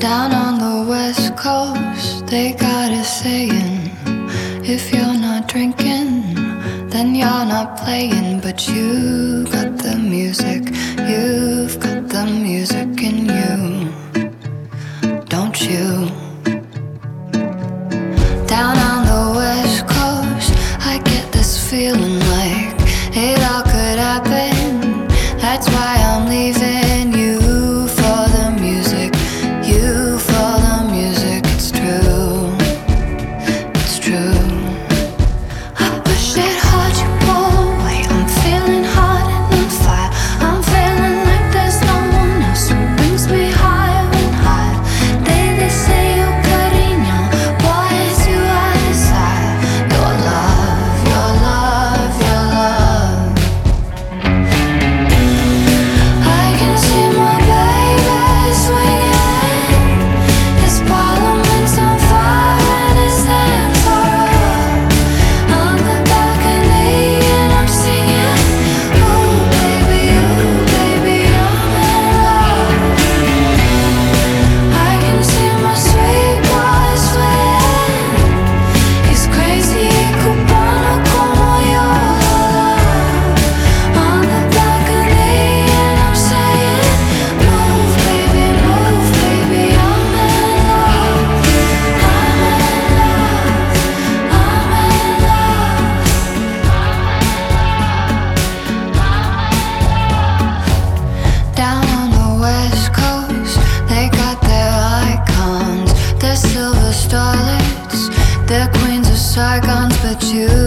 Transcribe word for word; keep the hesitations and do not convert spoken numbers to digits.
Down on the west coast, they got a saying: if you're not drinking, then you're not playing. But you got the music, you've got the music in you, don't you? Down on the west coast, I get this feeling like it all could happen. That's why I'm leaving you for the music, you for the music. It's true, it's true. I wish it hard you boy. I'm feeling hot and on fire. I'm feeling like there's no one else who brings me higher and higher. They, they say you're cariño, boy, it's you I desire. Your love, your love, your love. I can see my baby swinging. His parliament's on fire and his hands are up. On the balcony and I'm singing, ooh baby, ooh baby, I'm in love. I can see my sweet boy swaying. He's crazy, cubano como yo. On the balcony and I'm saying, move baby, move baby, I'm in love. I'm in love, I'm in love. Down on the west coast, they got their icons, their silver starlets, their queens of Saigons. But you